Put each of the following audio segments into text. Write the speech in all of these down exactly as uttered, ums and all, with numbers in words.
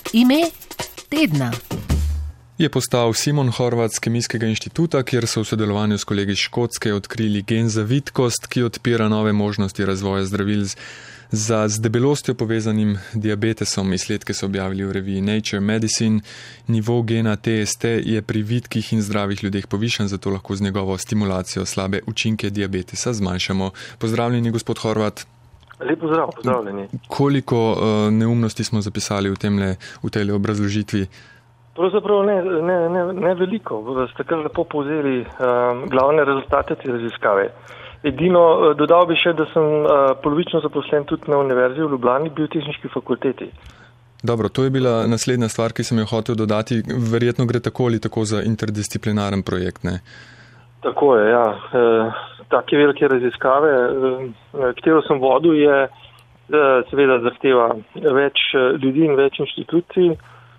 Ime tedna je postal Simon Horvat z Kemijskega inštituta, kjer so v sodelovanju s kolegi iz Škotske odkrili gen za vitkost, ki odpira nove možnosti razvoja zdravil za z debelostjo povezanim diabetesom. Izsledke so objavili v reviji Nature Medicine. Nivo gena T S T je pri vitkih in zdravih ljudeh povišan, zato lahko z njegovo stimulacijo slabe učinke diabetesa zmanjšamo. Pozdravljeni, gospod Horvat. Lep pozdrav, pozdravljeni. Koliko uh, neumnosti smo zapisali v temle, v tejle obrazložitvi? Pravzaprav ne, ne, ne, ne veliko. Ste kar lepo povzeli um, glavne rezultate te raziskave. Edino uh, dodal bi še, da sem uh, polovično zaposlen tudi na Univerzi v Ljubljani, biotehniški fakulteti. Dobro, to je bila naslednja stvar, ki sem jo hotel dodati. Verjetno gre tako ali tako za interdisciplinaren projekt, ne? Tako je, ja. E, take velike raziskave, e, katero sem vodil, je e, seveda zahteva več ljudi in več inštitucij, e,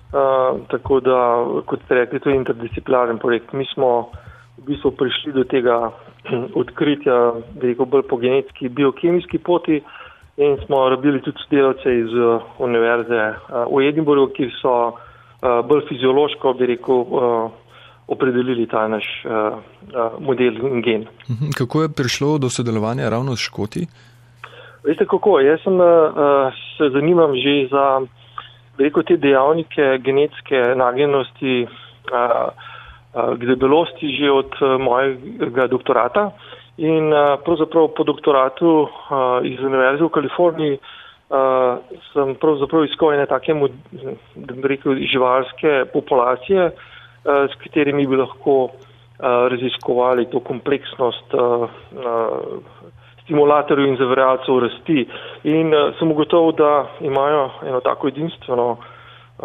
tako da, kot ste rekli, to je interdisciplinaren projekt. Mi smo v bistvu prišli do tega odkritja, veliko bolj po genetski, biokemijski poti in smo rabili tudi sodelavce iz Univerze v Edinburghu, ki so bolj fiziološko, bi rekel, opredelili ta naš uh, uh, model in gen. Kako je prišlo do sodelovanja ravno s Škoti? Veste kako, jaz sem, uh, se zanimam že za veliko te dejavnike genetske nagnjenosti uh, uh, k debelosti že od uh, mojega doktorata in uh, pravzaprav po doktoratu uh, iz Univerze v Kaliforniji uh, sem pravzaprav iskal ene take, da bi rekel, živalske populacije, s katerimi bi lahko uh, raziskovali to kompleksnost uh, uh, stimulatorjev in zaviralcev rasti. In uh, sem ugotovil, da imajo eno tako edinstveno uh,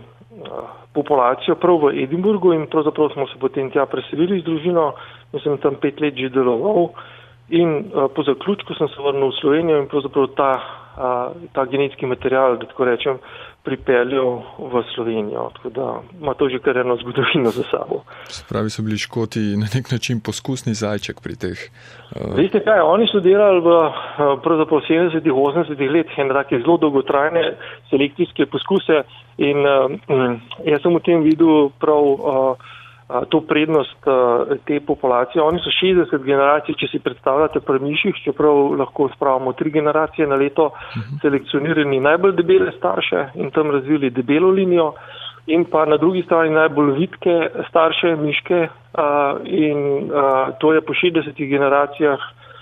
uh, populacijo prav v Edinburghu in pravzaprav smo se potem tja preselili z družino in sem tam pet let že deloval. In uh, po zaključku sem se vrnil v Slovenijo in pravzaprav ta, uh, ta genetski material, da tako rečem, pripeljal v Slovenijo, tako da ima to že kar eno zgodovino za sabo. Se pravi, so bili Škoti na nek način poskusni zajček pri teh. Uh... Veste kaj, oni so delali v pravzaprav sedemdesetih, osemdesetih let ene take zelo dolgotrajne selekcijske poskuse in uh, jaz sem v tem videl prav uh, to prednost uh, te populacije. Oni so šestdeset generacij, če si predstavljate pri miših, čeprav lahko spravimo tri generacije na leto, uh-huh. selekcionirani najbolj debele starše in tam razvili debelo linijo in pa na drugi strani najbolj vitke starše miške uh, in uh, to je po šestdesetih generacijah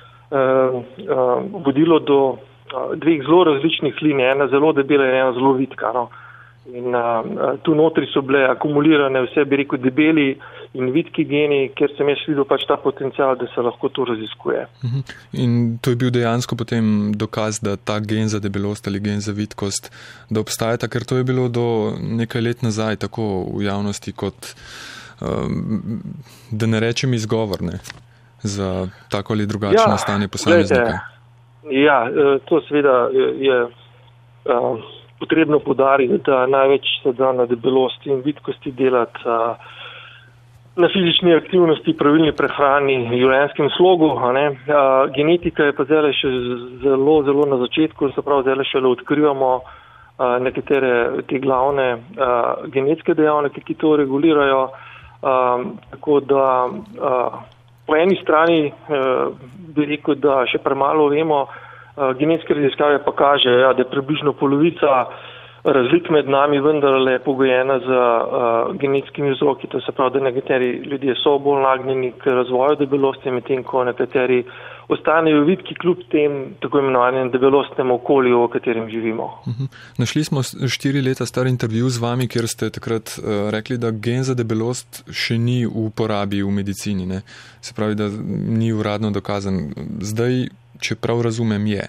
uh, uh, vodilo do uh, dveh zelo različnih linij, ena zelo debela in ena zelo vitka, no. In uh, tu notri so bile akumulirane vse, bi rekel, debeli in vitki geni, ker sem jaz videl pač ta potencial, da se lahko to raziskuje. Uh-huh. In to je bil dejansko potem dokaz, da ta gen za debelost ali gen za vitkost, da obstajata, ker to je bilo do nekaj let nazaj tako v javnosti kot, um, da ne rečem izgovorne za tako ali drugačno ja, stanje posameznika. Ja, to seveda je, je uh, potrebno podariti, da največ se da na debelosti in vitkosti delati uh, na fizični aktivnosti, pravilni prehrani, življenjskem slogu. A ne? Uh, genetika je pa zdaj še zelo, zelo na začetku, se pravi, zdaj še odkrivamo uh, nekatere te glavne uh, genetske dejavnike, ki to regulirajo. Uh, tako da uh, po eni strani uh, bi rekel, da še premalo vemo. Uh, genetske raziskave pa kaže, ja, da je približno polovica razlik med nami vendarle pogojena z uh, genetskimi vzroki, to se pravi, da nekateri ljudje so bolj nagnjeni k razvoju debelosti, medtem ko nekateri ostanejo vitki kljub tem tako imenovanem debelostnem okolju, v katerem živimo. Uh-huh. Našli smo štiri leta star intervju z vami, kjer ste takrat uh, rekli, da gen za debelost še ni v uporabi v medicini, ne? Se pravi, da ni uradno dokazan. Zdaj, če prav razumem, je.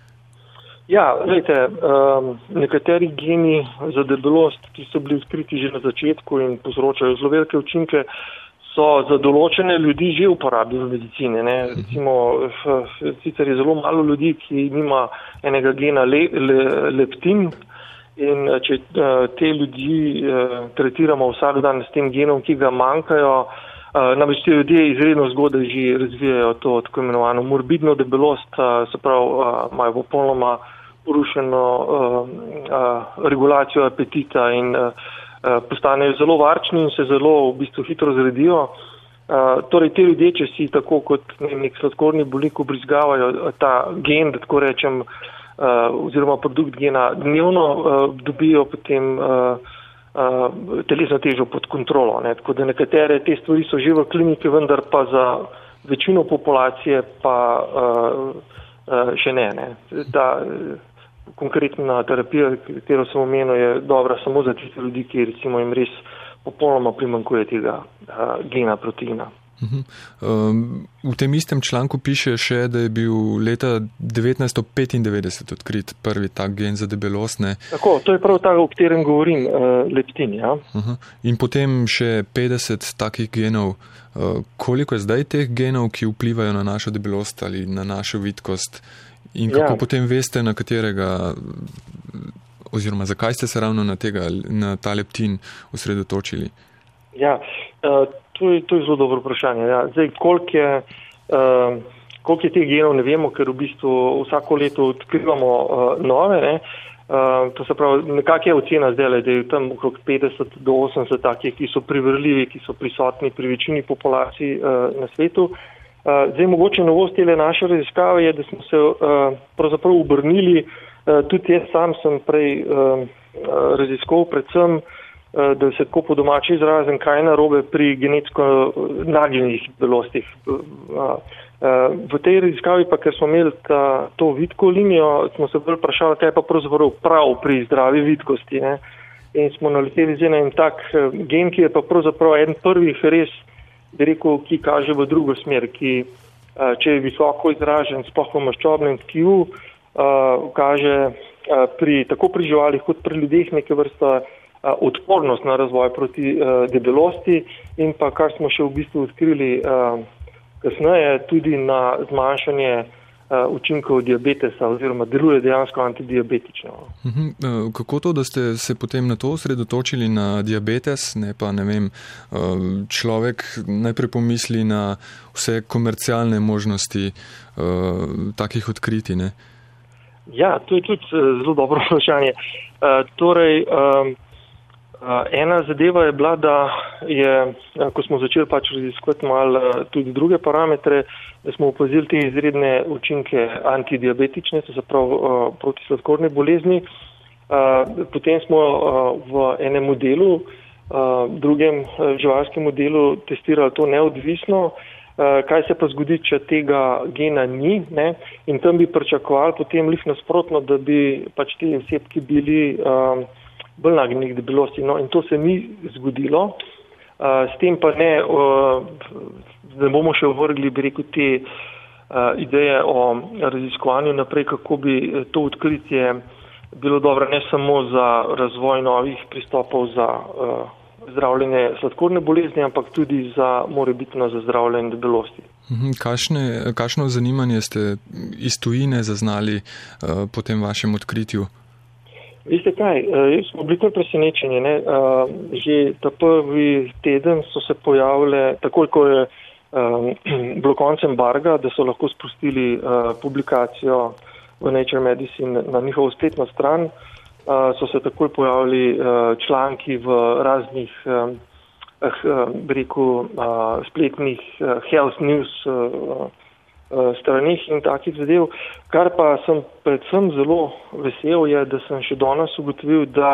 Ja, gledajte, um, nekateri geni za debelost, ki so bili odkriti že na začetku in povzročajo zelo velike učinke, so za določene ljudi že uporabi v medicini. Ne? Recimo, sicer je zelo malo ljudi, ki nima enega gena le, le, leptin in če uh, te ljudi uh, tretiramo vsak dan s tem genom, ki ga manjkajo, Uh, namreč ti ljudje izredno zgodaj že razvijajo to tako imenovano morbidno debelost, uh, se pravi, uh, imajo popolnoma porušeno uh, uh, regulacijo apetita in uh, uh, postanejo zelo varčni in se zelo v bistvu hitro zredijo. Uh, torej, te ljudje, če si tako kot ne, nek sladkorni bolnik ubrizgavajo ta gen, da tako rečem, uh, oziroma produkt gena dnevno, uh, dobijo potem uh, uh, telesno težo pod kontrolo. Ne? Tako da nekatere te stvari so že v kliniki, vendar pa za večino populacije pa uh, uh, še ne. ne. Ta uh, konkretna terapija, katero sem omenil, je dobra samo za tiste ljudi, ki recimo jim res popolnoma primanjkuje tega uh, gena proteina. Uh-huh. Um, v tem istem članku piše še, da je bil leta devetnajststo petindevetdeset odkrit prvi tak gen za debelost. Ne? Tako, to je prav ta, o katerem govorim, uh, leptin. Ja? Uh-huh. In potem še petdeset takih genov. Uh, koliko je zdaj teh genov, ki vplivajo na našo debelost ali na našo vitkost? In kako ja. potem veste, na katerega, oziroma zakaj ste se ravno na, tega, na ta leptin osredotočili? Ja, uh, to, je, to je zelo dobro vprašanje. Ja. Zdaj, koliko je, uh, koliko je teh genov, ne vemo, ker v bistvu vsako leto odkrivamo uh, nove. Ne. Uh, to se pravi, nekak je ocena zdaj, da je tam okrog petdeset do osemdeset takih, ki so privrljivi, ki so prisotni pri večini populacij uh, na svetu. Uh, zdaj, mogoče novost tele naše raziskave je, da smo se uh, pravzaprav obrnili. Uh, tudi jaz sam sem prej uh, raziskoval predvsem, uh, da se tako po domači izrazim, kaj je narobe pri genetsko nagnjenih debelostih. Uh, uh, v tej raziskavi pa, ker smo imeli ta, to vitko linijo, smo se bolj vprašali, kaj je pa pravzaprav prav pri zdravi vitkosti. Ne? In smo naleteli z en tak uh, gen, ki je pa pravzaprav eden prvih res, bi rekel, ki kaže v drugo smer, ki, uh, če je visoko izražen, sploh v maščobnem tkivu, uh, kaže uh, pri, tako pri živalih kot pri ljudeh neke vrsta uh, odpornost na razvoj proti uh, debelosti in pa, kar smo še v bistvu odkrili uh, kasneje, tudi na zmanjšanje uh, učinkov diabetesa oziroma deluje dejansko antidiabetično. Uh-huh. Kako to, da ste se potem na to osredotočili na diabetes, ne pa, ne vem, človek najprej pomisli na vse komercialne možnosti uh, takih odkriti, ne? Ja, to je tudi zelo dobro vprašanje. Uh, torej, um, uh, ena zadeva je bila, da je, ko smo začeli pač raziskovati malo tudi druge parametre, da smo opazili te izredne učinke antidiabetične, to se pravi uh, proti sladkorni bolezni. Uh, potem smo uh, v enem modelu, uh, drugem uh, živalskem modelu testirali to neodvisno. Uh, kaj se pa zgodi, če tega gena ni, ne? In tam bi pričakovali potem lih nasprotno, da bi pač ti osebki bili um, bolj nagnjeni k debelosti. No, in to se ni zgodilo. Uh, s tem pa ne, uh, da bomo še vrgli, bi rekel, te uh, ideje o raziskovanju naprej, kako bi to odkritje bilo dobro ne samo za razvoj novih pristopov za uh, zdravljenje sladkorne bolezni, ampak tudi za morebitno za zdravljenje debelosti. Kakšne, kakšno zanimanje ste iz tujine zaznali uh, po tem vašem odkritju? Veste kaj, uh, smo bili kar presenečeni. Ne? Uh, že ta prvi teden so se pojavile, takoj ko je um, bilo konec embarga, da so lahko spustili uh, publikacijo v Nature Medicine na njihovo spletno stran, uh, so se takoj pojavili uh, članki v raznih um, uh, reku, uh, spletnih uh, health news uh, uh, stranih in takih zadev. Kar pa sem predvsem zelo vesel je, da sem še danes ugotovil, da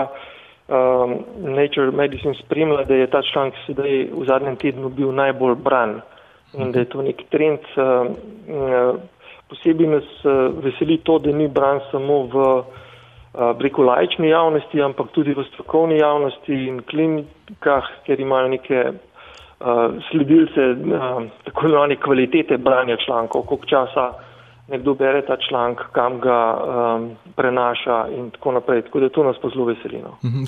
um, Nature Medicine spremlja, da je ta članek sedaj v zadnjem tednu bil najbolj bran in da je to nek trend. Uh, uh, Posebej nas veseli to, da ni bran samo v breku laični javnosti, ampak tudi v strokovni javnosti in klinikah, ker imajo neke uh, sledilce uh, tako imenovane kvalitete branja člankov, koliko časa nekdo bere ta članek, kam ga um, prenaša in tako naprej. Tako da to nas pa zelo veseli. No.